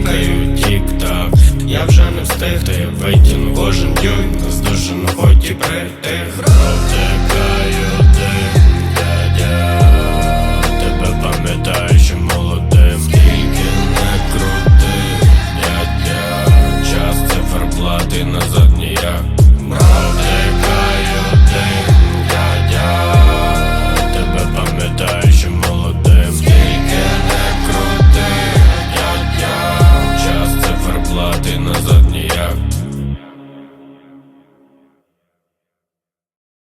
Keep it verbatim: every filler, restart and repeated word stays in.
тікаю, тік-так. Я вже не встиг, та я витягну кожен дюйм, наздожену хоч і притих. Протикаю дим, дядя, тебе пам'ятаю, що молодим. Скільки не крути, дядя, час циферблат і назад.